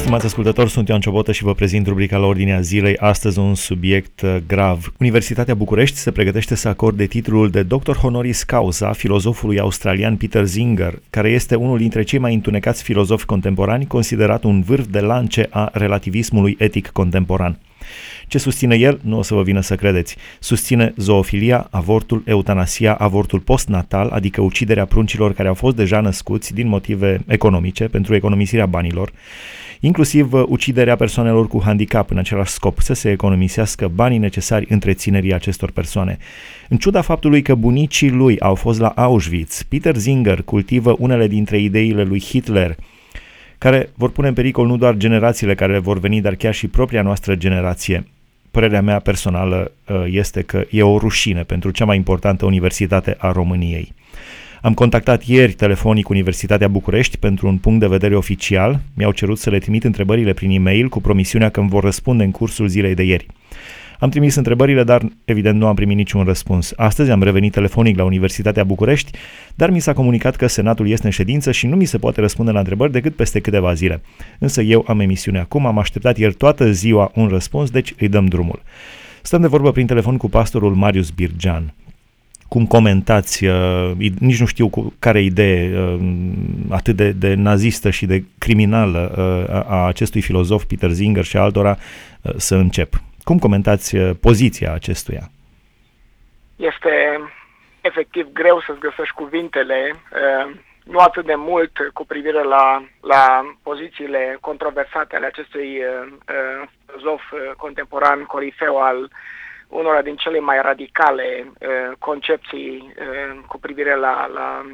Stimați ascultători, sunt Ioan Ciobotă și vă prezint rubrica La Ordinea Zilei. Astăzi un subiect grav. Universitatea București se pregătește să acorde titlul de doctor honoris causa filozofului australian Peter Singer, care este unul dintre cei mai întunecați filozofi contemporani, considerat un vârf de lance a relativismului etic contemporan. Ce susține el? Nu o să vă vină să credeți. Susține zoofilia, avortul, eutanasia, avortul postnatal, adică uciderea pruncilor care au fost deja născuți din motive economice, pentru economisirea banilor, inclusiv uciderea persoanelor cu handicap în același scop, să se economisească banii necesari întreținerii acestor persoane. În ciuda faptului că bunicii lui au fost la Auschwitz, Peter Singer cultivă unele dintre ideile lui Hitler, care vor pune în pericol nu doar generațiile care vor veni, dar chiar și propria noastră generație. Părerea mea personală este că e o rușine pentru cea mai importantă universitate a României. Am contactat ieri telefonic Universitatea București pentru un punct de vedere oficial. Mi-au cerut să le trimit întrebările prin e-mail cu promisiunea că îmi vor răspunde în cursul zilei de ieri. Am trimis întrebările, dar evident nu am primit niciun răspuns. Astăzi am revenit telefonic la Universitatea București, dar mi s-a comunicat că Senatul este în ședință și nu mi se poate răspunde la întrebări decât peste câteva zile. Însă eu am emisiune acum, am așteptat ieri toată ziua un răspuns, deci îi dăm drumul. Stăm de vorbă prin telefon cu pastorul Marius Birgean. Cum comentați, nici nu știu cu care idee atât de nazistă și de criminală a acestui filozof Peter Singer și altora să încep. Cum comentați poziția acestuia? Este efectiv greu să-ți găsești cuvintele, nu atât de mult cu privire la pozițiile controversate ale acestui filozof contemporan, corifeu al unora din cele mai radicale concepții cu privire la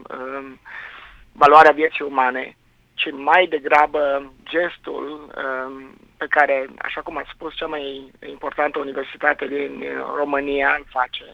valoarea vieții umane, ci mai degrabă gestul pe care, așa cum ați spus, cea mai importantă universitate din România îl face.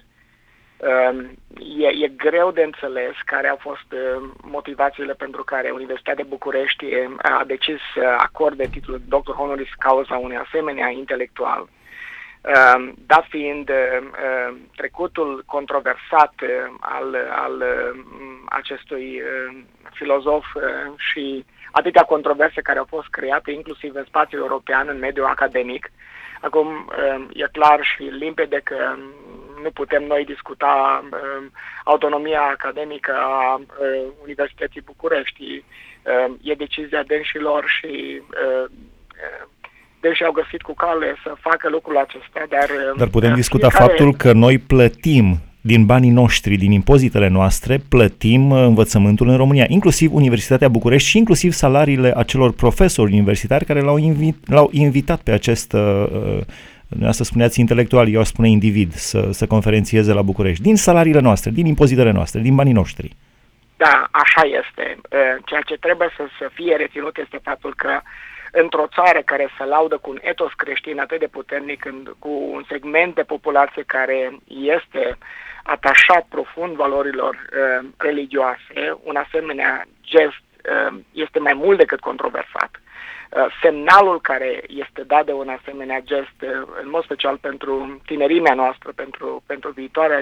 E greu de înțeles care au fost motivațiile pentru care Universitatea București a decis să acorde titlul doctor honoris causa unui asemenea intelectual. Dat fiind trecutul controversat al acestui filozof și atâtea controverse care au fost create, inclusiv în spațiul european, în mediul academic. Acum e clar și limpede că nu putem noi discuta autonomia academică a Universității București. E decizia dânșilor și deși au găsit cu cale să facă lucrul acesta, dar putem discuta faptul că noi plătim din banii noștri, din impozitele noastre, plătim învățământul în România, inclusiv Universitatea București și inclusiv salariile acelor profesori universitari care l-au invitat pe acest, să spuneați intelectual, eu aș spune individ, să conferențieze la București, din salariile noastre, din impozitele noastre, din banii noștri. Da, așa este. Ceea ce trebuie să fie reținut este faptul că într-o țară care se laudă cu un etos creștin atât de puternic, cu un segment de populație care este atașat profund valorilor religioase, un asemenea gest este mai mult decât controversat. Semnalul care este dat de un asemenea gest, în mod special pentru tinerimea noastră, pentru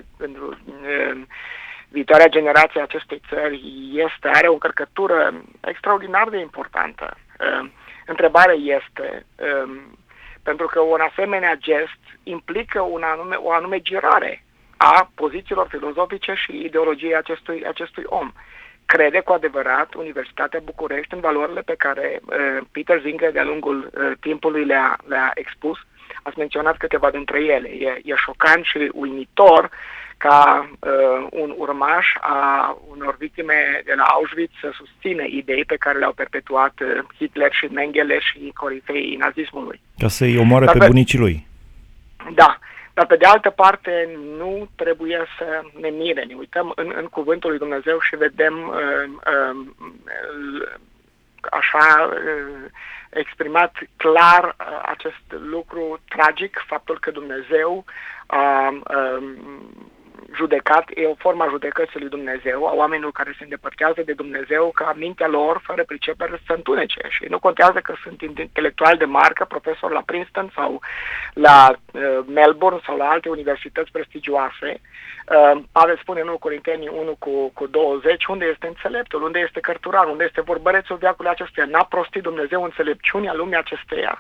viitoarea generație a acestei țări, are o încărcătură extraordinar de importantă. Întrebarea este, pentru că un asemenea gest implică o anume girare a pozițiilor filozofice și ideologiei acestui om. Crede cu adevărat Universitatea București în valorile pe care Peter Singer de-a lungul timpului le-a expus? Ați menționat câteva dintre ele. E șocant și uimitor ca un urmaș a unor victime de la Auschwitz să susțină idei pe care le-au perpetuat Hitler și Mengele și corifeii nazismului. Ca să-i omoare pe bunicii lui. Da, dar pe de altă parte nu trebuie să ne mire. Ne uităm în cuvântul lui Dumnezeu și vedem așa exprimat clar acest lucru tragic, faptul că Dumnezeu a judecat, e o formă a judecății lui Dumnezeu, a oamenilor care se îndepărtează de Dumnezeu, ca mintea lor, fără pricepere, să întunece. Și nu contează că sunt intelectuali de marcă, profesori la Princeton sau la Melbourne sau la alte universități prestigioase, Pavel spune în 1 Corinteni 1:20, unde este înțeleptul, unde este cărturarul, unde este vorbărețul veacului acestuia. N-a prostit Dumnezeu înțelepciunea lumii acesteia.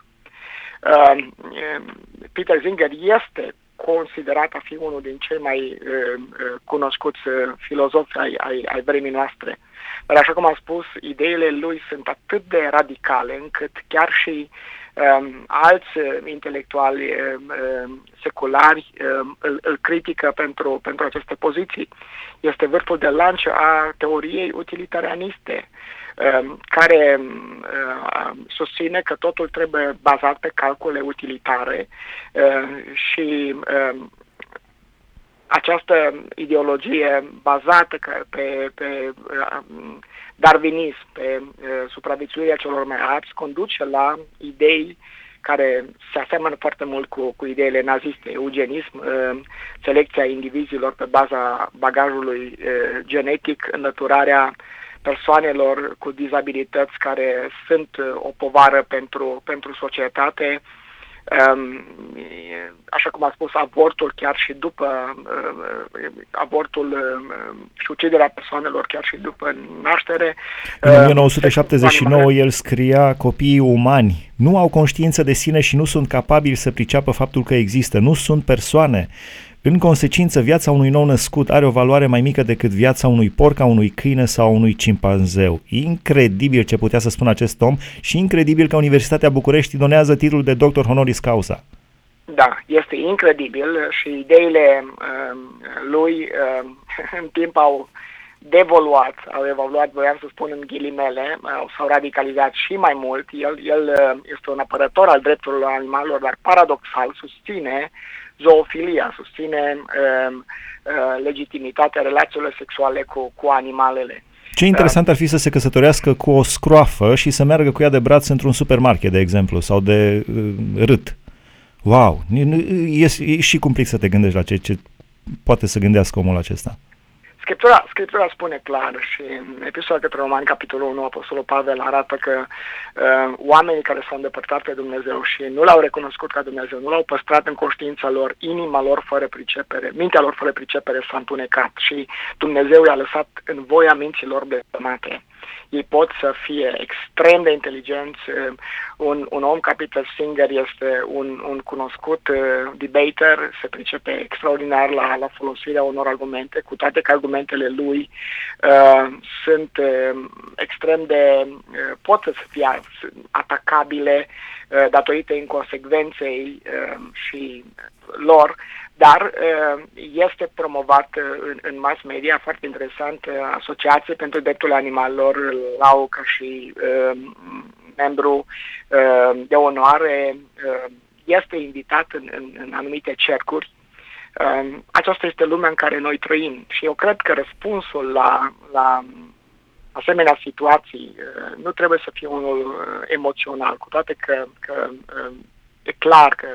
Peter Singer este considerat a fi unul din cei mai cunoscuți filozofi ai vremii noastre. Dar așa cum am spus, ideile lui sunt atât de radicale încât chiar și alți intelectuali seculari îl critică pentru aceste poziții. Este vârful de lance a teoriei utilitarianiste, care susține că totul trebuie bazat pe calcule utilitare și această ideologie bazată pe darwinism, pe supraviețuirea celor mai apți, conduce la idei care se aseamănă foarte mult cu ideile naziste, eugenism, selecția indivizilor pe baza bagajului genetic, înlăturarea persoanelor cu dizabilități care sunt o povară pentru societate, așa cum a spus, avortul chiar și după avortul și uciderea persoanelor chiar și după naștere. În 1979 el scria: copiii umani nu au conștiință de sine și nu sunt capabili să priceapă faptul că există, nu sunt persoane. În consecință, viața unui nou născut are o valoare mai mică decât viața unui porc, a unui câine sau a unui cimpanzeu. Incredibil ce putea să spună acest om și incredibil că Universitatea București donează titlul de doctor honoris causa. Da, este incredibil și ideile lui în timp au evoluat, voiam să spun în ghilimele, s-au radicalizat și mai mult. El este un apărător al drepturilor animalelor, dar paradoxal susține zoofilia, susține legitimitatea relațiilor sexuale cu animalele. Ce interesant ar fi să se căsătorească cu o scroafă și să meargă cu ea de braț într-un supermarket, de exemplu, sau de rât. Wow! E și cumplic să te gândești la ce poate să gândească omul acesta. Scriptura spune clar și în Epistola către Romani, capitolul 1, Apostolul Pavel arată că oamenii care s-au îndepărtat pe Dumnezeu și nu l-au recunoscut ca Dumnezeu, nu l-au păstrat în conștiința lor, inima lor fără pricepere, mintea lor fără pricepere s-a întunecat și Dumnezeu i-a lăsat în voia minților blestemate. Ei pot să fie extrem de inteligenți. Un om ca Peter Singer este un cunoscut debater, se pricepe extraordinar la folosirea unor argumente, cu toate că argumentele lui sunt extrem de pot să fie atacabile datorită inconsecvenței și lor, dar este promovat în mass media, foarte interesant, Asociație pentru Drepturile Animalelor, îl au ca și membru de onoare, este invitat în anumite cercuri. Aceasta este lumea în care noi trăim și eu cred că răspunsul la asemenea situații nu trebuie să fie unul emoțional, cu toate că e clar că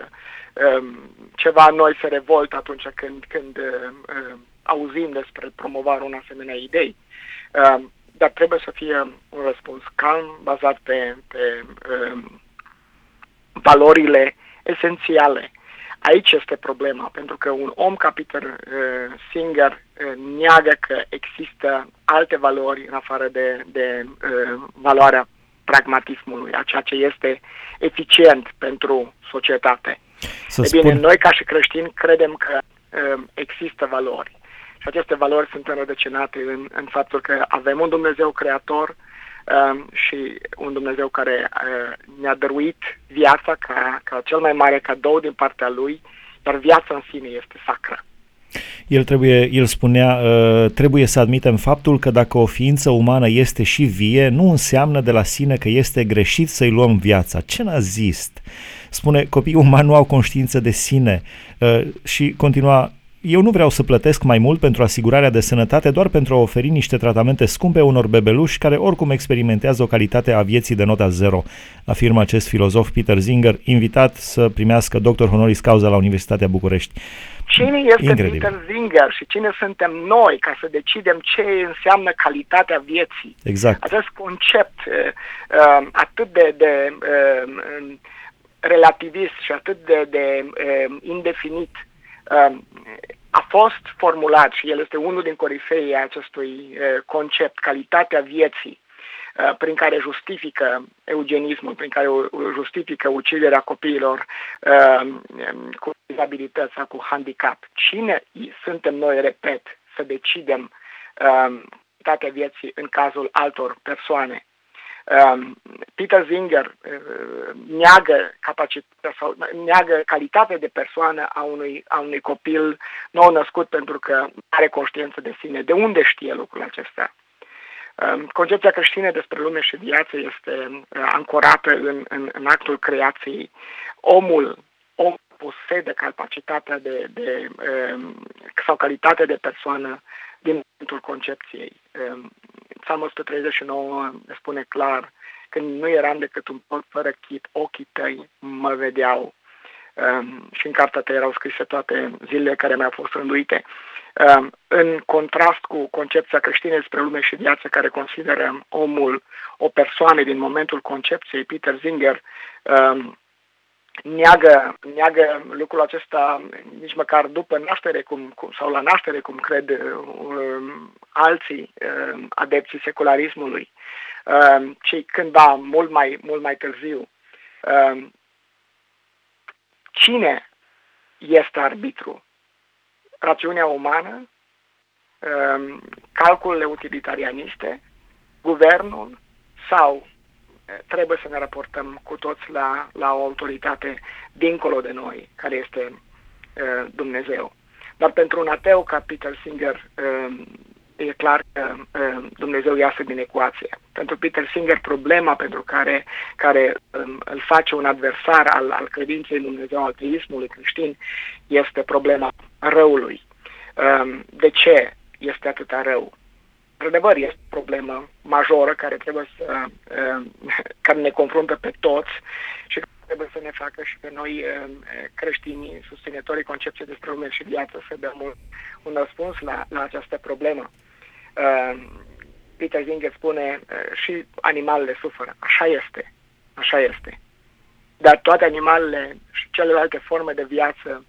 ceva în noi se revoltă atunci când auzim despre promovarea unei asemenea idei. Dar trebuie să fie un răspuns calm, bazat pe valorile esențiale. Aici este problema, pentru că un om ca Peter Singer neagă că există alte valori în afară de valoarea pragmatismului, a ceea ce este eficient pentru societate. Noi ca și creștini credem că există valori și aceste valori sunt înrădăcinate în faptul că avem un Dumnezeu creator și un Dumnezeu care ne-a dăruit viața ca cel mai mare cadou din partea Lui, iar viața în sine este sacră. El spunea, trebuie să admitem faptul că dacă o ființă umană este și vie, nu înseamnă de la sine că este greșit să-i luăm viața. Ce nazist! Spune, copiii umani nu au conștiință de sine și continua, eu nu vreau să plătesc mai mult pentru asigurarea de sănătate doar pentru a oferi niște tratamente scumpe unor bebeluși care oricum experimentează o calitate a vieții de nota 0, afirmă acest filozof Peter Singer, invitat să primească doctor honoris causa la Universitatea București. Cine este Peter Singer și cine suntem noi ca să decidem ce înseamnă calitatea vieții? Exact. Acest concept atât de relativist și atât de indefinit a fost formulat și el este unul din corifeii acestui concept, calitatea vieții, prin care justifică eugenismul, prin care justifică uciderea copiilor cu dizabilități sau cu handicap. Cine suntem noi, repet, să decidem calitatea vieții în cazul altor persoane? Peter Singer neagă calitatea de persoană a unui copil nou născut pentru că are conștiință de sine. De unde știe lucrul acesta? Concepția creștină despre lume și viață este ancorată în actul creației. Omul posedă capacitatea sau calitatea de persoană din momentul concepției. Psalmul 139 spune clar: când nu eram decât un porc fără chip, ochii tăi mă vedeau. Și în cartea ta erau scrise toate zilele care mi-au fost rânduite. În contrast cu concepția creștină despre lume și viață, care consideră omul o persoană din momentul concepției, Peter Singer neagă lucrul acesta nici măcar după naștere sau la naștere, cum cred alții adepții secularismului, ci cândva mult mai târziu. Cine este arbitru? Rațiunea umană, calculele utilitarianiste, guvernul, sau trebuie să ne raportăm cu toți la o autoritate dincolo de noi, care este Dumnezeu. Dar pentru un ateu ca Peter Singer e clar că Dumnezeu iasă din ecuație. Pentru Peter Singer, problema pentru care îl face un adversar al credinței în Dumnezeu, al teismului creștin, este problema răului. De ce este atâta rău? Într-adevăr, este o problemă majoră care care ne confruntă pe toți și trebuie să ne facă și pe noi creștinii, susținătorii concepției despre lume și viață, să dăm un răspuns la această problemă. Peter Singer spune și animalele suferă. Așa este. Dar toate animalele și celelalte forme de viață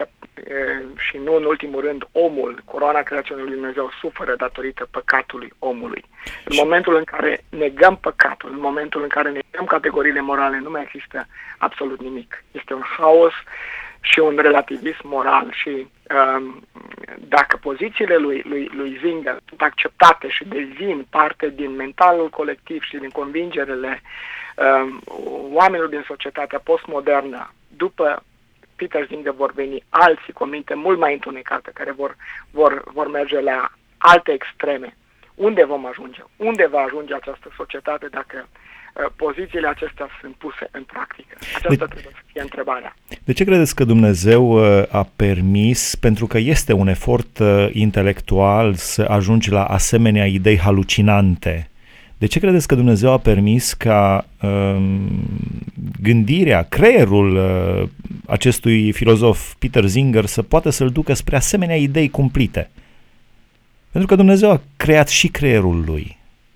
și nu în ultimul rând omul, coroana creației lui Dumnezeu, suferă datorită păcatului omului. În momentul în care negăm păcatul, în momentul în care negăm categoriile morale, nu mai există absolut nimic. Este un haos și un relativism moral și dacă pozițiile lui Singer sunt acceptate și devin parte din mentalul colectiv și din convingerile oamenilor din societatea postmodernă, după Peter Singer vor veni alții cu minte mult mai întunecată, care vor merge la alte extreme. Unde vom ajunge? Unde va ajunge această societate dacă pozițiile acestea sunt puse în practică? Aceasta trebuie să fie întrebarea. De ce credeți că Dumnezeu a permis, pentru că este un efort intelectual, să ajungi la asemenea idei halucinante? De ce credeți că Dumnezeu a permis ca gândirea, creierul acestui filozof Peter Singer să poată să-l ducă spre asemenea idei cumplite? Pentru că Dumnezeu a creat și creierul lui.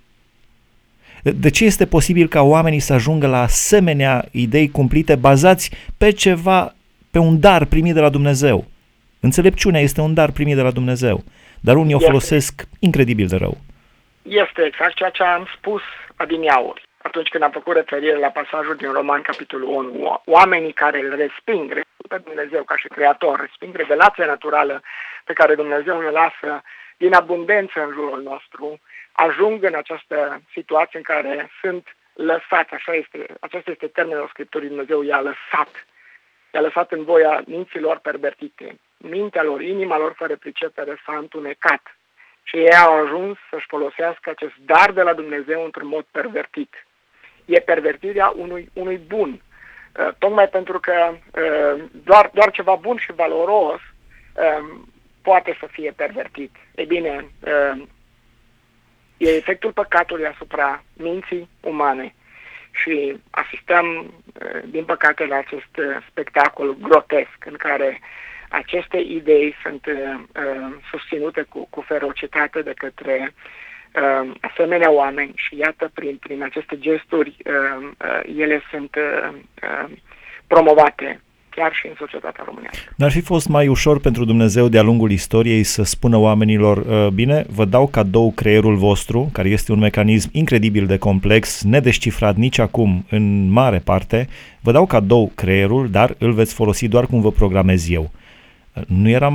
De ce este posibil ca oamenii să ajungă la asemenea idei cumplite bazați pe ceva, pe un dar primit de la Dumnezeu? Înțelepciunea este un dar primit de la Dumnezeu, dar unii o folosesc incredibil de rău. Este exact ceea ce am spus adineauri, atunci când am făcut referire la pasajul din Roman, capitolul 1. Oamenii care îl resping pe Dumnezeu ca și Creator, resping revelația naturală pe care Dumnezeu ne lasă din abundență în jurul nostru, ajung în această situație în care sunt lăsați, acesta este termenul Scripturii, Dumnezeu i-a lăsat în voia minților pervertite. Mintea lor, inima lor fără pricepere s-a întunecat și ei au ajuns să-și folosească acest dar de la Dumnezeu într-un mod pervertit. E pervertirea unui bun, tocmai pentru că doar ceva bun și valoros poate să fie pervertit. Ei bine, e efectul păcatului asupra minții umane și asistăm, din păcate, la acest spectacol grotesc în care aceste idei sunt susținute cu ferocitate de către asemenea oameni și iată, prin aceste gesturi, ele sunt promovate chiar și în societatea românească. N-ar fi fost mai ușor pentru Dumnezeu de-a lungul istoriei să spună oamenilor, bine, vă dau cadou creierul vostru, care este un mecanism incredibil de complex, nedescifrat nici acum în mare parte, vă dau cadou creierul, dar îl veți folosi doar cum vă programez eu. Nu era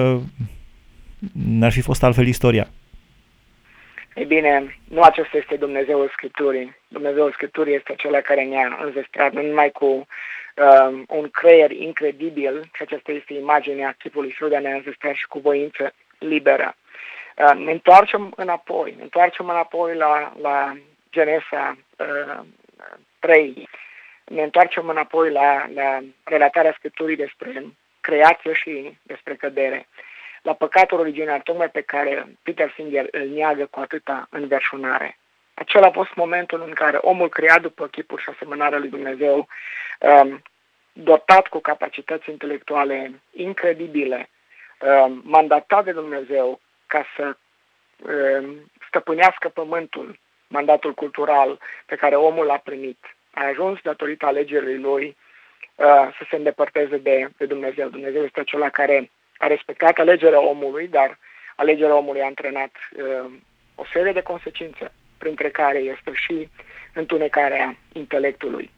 n-ar fi fost altfel istoria? Ei bine, nu acesta este Dumnezeul Scripturii. Dumnezeul Scripturii este acela care ne-a înzestrat nu numai cu un creier incredibil, și aceasta este imaginea chipului său, de a ne înzestra și cu voință liberă. Ne întoarcem înapoi la Genesa 3, ne întoarcem înapoi la relatarea Scripturii despre creație și despre cădere, la păcatul originar, tocmai pe care Peter Singer îl neagă cu atâta înverșunare. Acela a fost momentul în care omul creat după chipul și asemănarea lui Dumnezeu, dotat cu capacități intelectuale incredibile, mandatat de Dumnezeu ca să stăpânească pământul, mandatul cultural pe care omul l-a primit, a ajuns datorită alegerii lui să se îndepărteze de Dumnezeu. Dumnezeu este acela care a respectat alegerea omului, dar alegerea omului a antrenat o serie de consecințe, printre care este și întunecarea intelectului.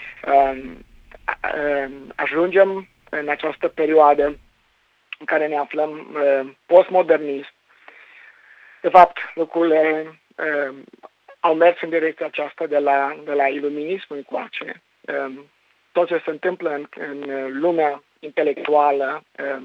Ajungem în această perioadă în care ne aflăm postmodernist. De fapt, lucrurile au mers în direcția aceasta de la iluminismul încoace. Tot ce se întâmplă în lumea intelectuală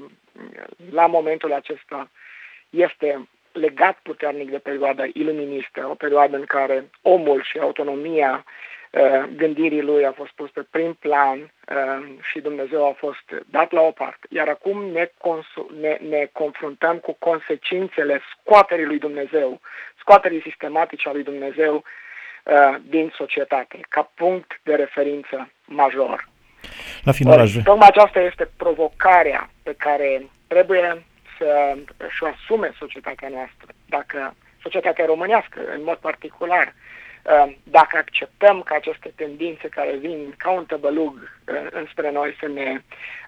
la momentul acesta este legat puternic de perioada iluministă, o perioadă în care omul și autonomia gândirii lui a fost pus pe prim plan și Dumnezeu a fost dat la o parte. Iar acum ne confruntăm cu consecințele scoaterii lui Dumnezeu, scoaterii sistematice a lui Dumnezeu din societate, ca punct de referință major. La final tocmai aceasta este provocarea pe care trebuie să și-o asume societatea noastră, dacă societatea românească în mod particular, dacă acceptăm că aceste tendințe care vin ca un tăbălug înspre noi să ne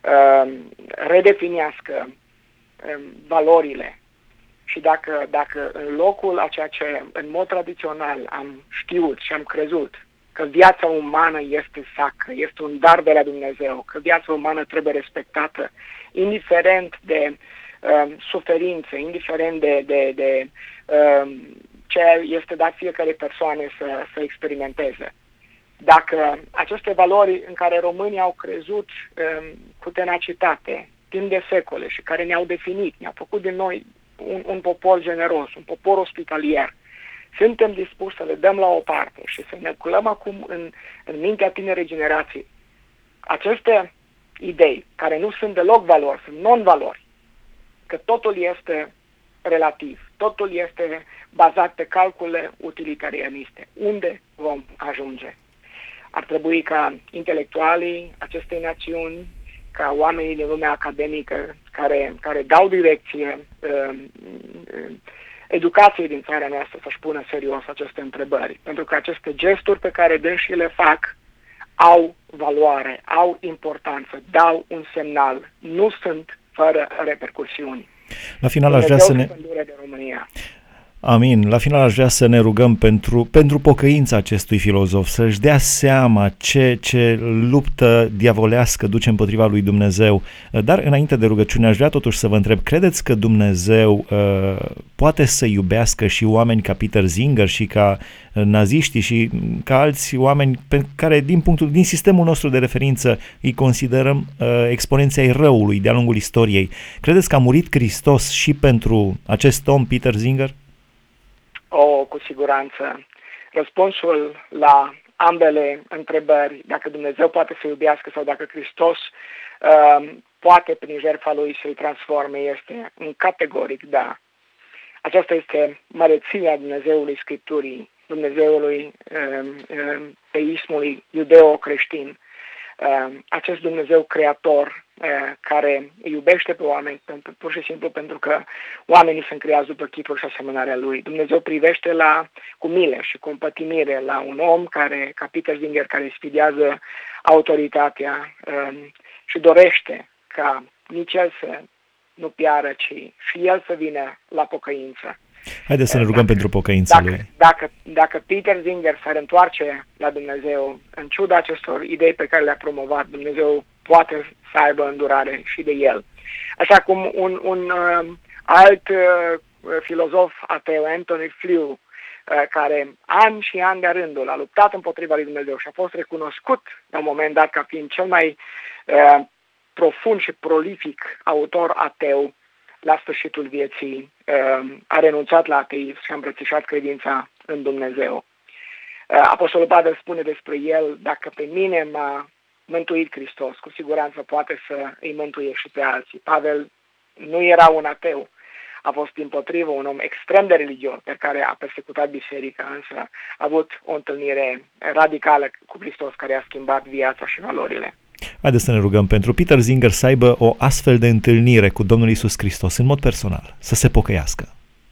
redefinească valorile și dacă în locul a ceea ce în mod tradițional am știut și am crezut că viața umană este sacră, este un dar de la Dumnezeu, că viața umană trebuie respectată, indiferent de suferințe, indiferent de ce este dat fiecare persoane să experimenteze. Dacă aceste valori în care românii au crezut cu tenacitate, timp de secole și care ne-au definit, ne-au făcut din noi un popor generos, un popor ospitalier, suntem dispuși să le dăm la o parte și să ne culăm acum în mintea tinerei generații aceste idei, care nu sunt deloc valori, sunt non-valori, că totul este relativ, totul este bazat pe calcule utilitarianiste. Unde vom ajunge? Ar trebui ca intelectualii acestei națiuni, ca oamenii din lumea academică care dau direcție educației din țara noastră să-și pună serios aceste întrebări. Pentru că aceste gesturi pe care dânsii le fac au valoare, au importanță, dau un semnal, nu sunt fără repercursiuni. La final aș vrea să ne... de România. Amin. La final aș vrea să ne rugăm pentru pocăința acestui filozof, să-și dea seama ce luptă diavolească duce împotriva lui Dumnezeu. Dar înainte de rugăciune aș vrea totuși să vă întreb, credeți că Dumnezeu poate să iubească și oameni ca Peter Singer și ca naziștii și ca alți oameni pe care din sistemul nostru de referință îi considerăm exponenții ai răului de-a lungul istoriei? Credeți că a murit Hristos și pentru acest om, Peter Singer? Cu siguranță. Răspunsul la ambele întrebări, dacă Dumnezeu poate să iubească sau dacă Hristos poate prin jertfa Lui să-i transforme, este un categoric da. Aceasta este măreția Dumnezeului Scripturii, Dumnezeului teismului iudeo-creștin. Acest Dumnezeu creator care îi iubește pe oameni pur și simplu pentru că oamenii sunt creați după chipul și asemănarea Lui. Dumnezeu privește cu milă și cu împătimire la un om ca Peter Singer, care sfidează autoritatea și dorește ca nici el să nu piară, ci și el să vină la pocăință. Haideți să ne rugăm pentru pocăința lui. Dacă Peter Singer s-ar întoarce la Dumnezeu, în ciuda acestor idei pe care le-a promovat, Dumnezeu poate să aibă îndurare și de el. Așa cum un alt filozof ateu, Anthony Flew, care ani și ani de rândul a luptat împotriva lui Dumnezeu și a fost recunoscut la un moment dat ca fiind cel mai profund și prolific autor ateu, la sfârșitul vieții a renunțat la ateism și a îmbrățișat credința în Dumnezeu. Apostolul Pavel spune despre el: dacă pe mine m-a mântuit Hristos, cu siguranță poate să îi mântuie și pe alții. Pavel nu era un ateu, a fost dimpotrivă un om extrem de religios, pe care a persecutat biserica, însă a avut o întâlnire radicală cu Hristos care a schimbat viața și valorile. Haideți să ne rugăm pentru Peter Singer să aibă o astfel de întâlnire cu Domnul Iisus Hristos în mod personal, să se pocăiască.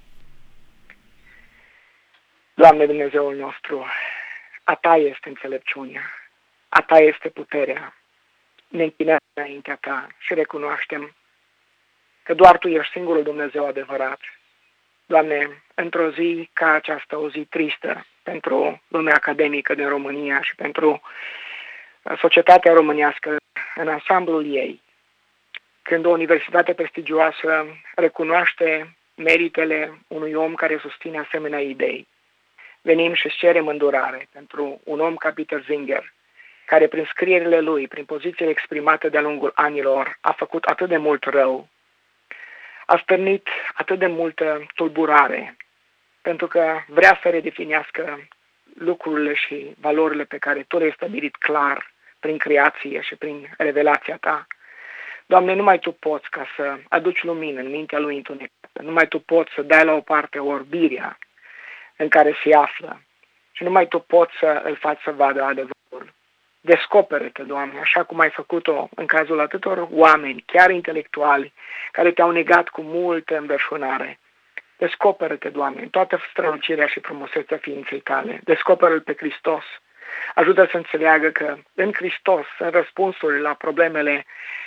Doamne Dumnezeul nostru, a Ta este înțelepciunea, a Ta este puterea. Ne închinăm înaintea Ta și recunoaștem că doar Tu ești singurul Dumnezeu adevărat. Doamne, într-o zi ca aceasta, o zi tristă pentru lumea academică din România și pentru societatea românească în ansamblul ei, când o universitate prestigioasă recunoaște meritele unui om care susține asemenea idei, venim și cerem îndurare pentru un om ca Peter Singer, care prin scrierile lui, prin pozițiile exprimate de-a lungul anilor, a făcut atât de mult rău, a stârnit atât de multă tulburare, pentru că vrea să redefinească lucrurile și valorile pe care Tu le-ai stabilit clar prin creație și prin revelația Ta. Doamne, numai Tu poți ca să aduci lumină în mintea lui întunecată, numai Tu poți să dai la o parte orbirea în care se află și numai Tu poți să îl faci să vadă adevărul. Descoperă-te, Doamne, așa cum ai făcut-o în cazul atâtor oameni, chiar intelectuali, care Te-au negat cu multă înverșunare. Descoperă-te, Doamne, în toată strălucirea și frumusețea ființei Tale. Descoperă-L pe Hristos. Ajută să înțeleagă că în Hristos sunt răspunsuri la problemele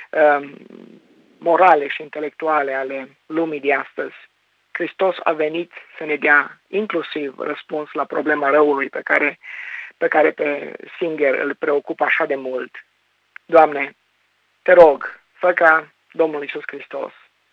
morale și intelectuale ale lumii de astăzi. Hristos a venit să ne dea inclusiv răspuns la problema răului pe care pe Singer îl preocupă așa de mult. Doamne, Te rog, fă ca Domnul Iisus Hristos,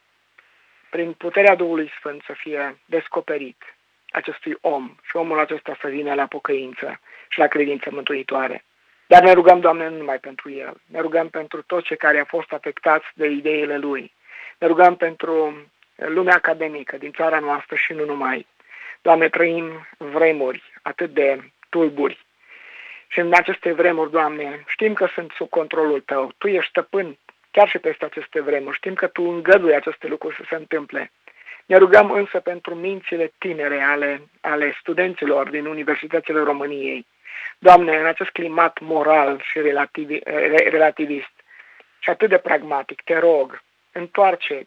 prin puterea Duhului Sfânt, să fie descoperit acestui om și omul acesta să vină la pocăință și la credință mântuitoare. Dar ne rugăm, Doamne, nu numai pentru el, ne rugăm pentru toți cei care au fost afectați de ideile lui, ne rugăm pentru lumea academică din țara noastră și nu numai. Doamne, trăim vremuri atât de tulburi și în aceste vremuri, Doamne, știm că sunt sub controlul Tău, Tu ești stăpân chiar și peste aceste vremuri, știm că Tu îngădui aceste lucruri să se întâmple. Ne rugăm însă pentru mințile tinere ale studenților din universitățile României. Doamne, în acest climat moral și relativist și atât de pragmatic, Te rog, întoarce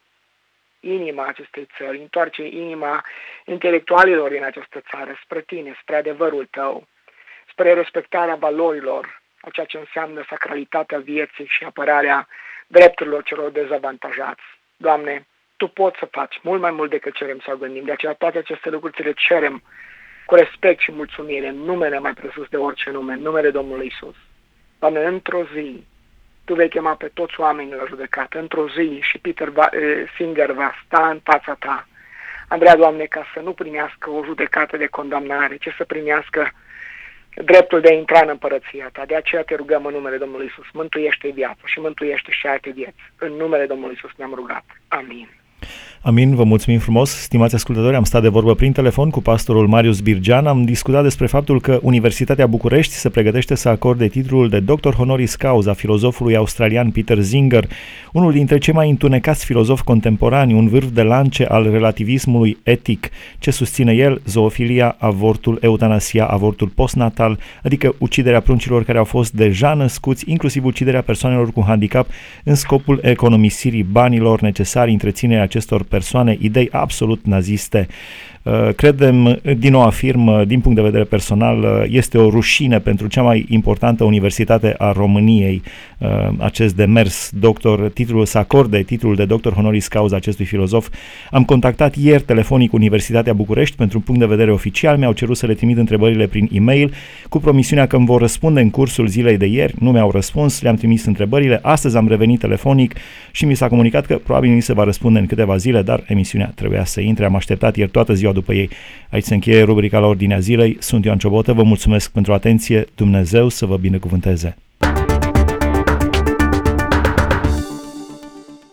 inima acestei țări, întoarce inima intelectualilor din această țară spre Tine, spre adevărul Tău, spre respectarea valorilor, a ceea ce înseamnă sacralitatea vieții și apărarea drepturilor celor dezavantajați. Doamne, Tu poți să faci mult mai mult decât cerem sau gândim, de aceea toate aceste lucruri ți le cerem cu respect și mulțumire, în numele mai presus de orice nume, în numele Domnului Iisus. Doamne, într-o zi, Tu vei chema pe toți oamenii la judecată, într-o zi și Peter Singer va sta în fața Ta. Andreea, Doamne, ca să nu primească o judecată de condamnare, ci să primească dreptul de a intra în împărăția Ta. De aceea Te rugăm în numele Domnului Iisus, mântuiește viața și mântuiește și alte vieți. În numele Domnului Iisus ne-am rugat. Amin. Amin, vă mulțumim frumos, stimați ascultători, am stat de vorbă prin telefon cu pastorul Marius Birgean, am discutat despre faptul că Universitatea București se pregătește să acorde titlul de doctor honoris causa filozofului australian Peter Singer, unul dintre cei mai întunecați filozofi contemporani, un vârf de lance al relativismului etic, ce susține el zoofilia, avortul, eutanasia, avortul postnatal, adică uciderea pruncilor care au fost deja născuți, inclusiv uciderea persoanelor cu handicap, în scopul economisirii banilor necesari întreținerea acestor persoane, idei absolut naziste. Credem, din nou afirm, din punct de vedere personal, este o rușine pentru cea mai importantă universitate a României acest demers, să acorde titlul de doctor honoris causa acestui filozof. Am contactat ieri telefonic Universitatea București pentru un punct de vedere oficial, mi-au cerut să le trimit întrebările prin e-mail, cu promisiunea că îmi vor răspunde în cursul zilei de ieri. Nu mi-au răspuns, le-am trimis întrebările. Astăzi am revenit telefonic și mi s-a comunicat că probabil mi se va răspunde în câteva zile, dar emisiunea trebuia să intre. Am așteptat ieri toată ziua după ei. Aici se încheie rubrica la ordinea zilei. Sunt Ioan Ciobotă, vă mulțumesc pentru atenție. Dumnezeu să vă binecuvânteze.